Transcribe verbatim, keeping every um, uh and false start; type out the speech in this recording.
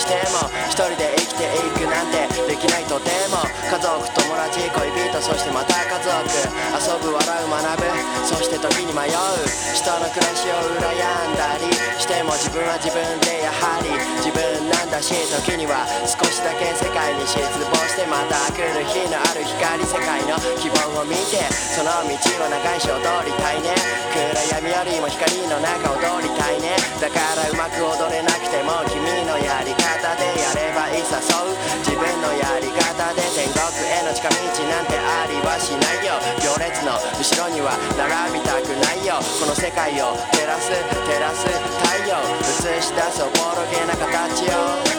しても一人で生きていくなんてできないとても。家族友達恋人そしてまた家族、遊ぶ笑う学ぶそして時に迷う。人の暮らしを羨んだりしても自分は自分でやはり自分なんだし、時には少しだけ世界に失望してまた来る日のある光、世界の希望を見てその道を長いし踊りたいね。暗闇よりも光の中踊りたいね。だからうまく踊れなくても君のやり方でやればいいさ。そう自分のやり方で天国への近道なんてありはしないよ。行列の後ろには並びたくないよ。この世界を照らす照らす太陽映し出すおぼろげな形よ。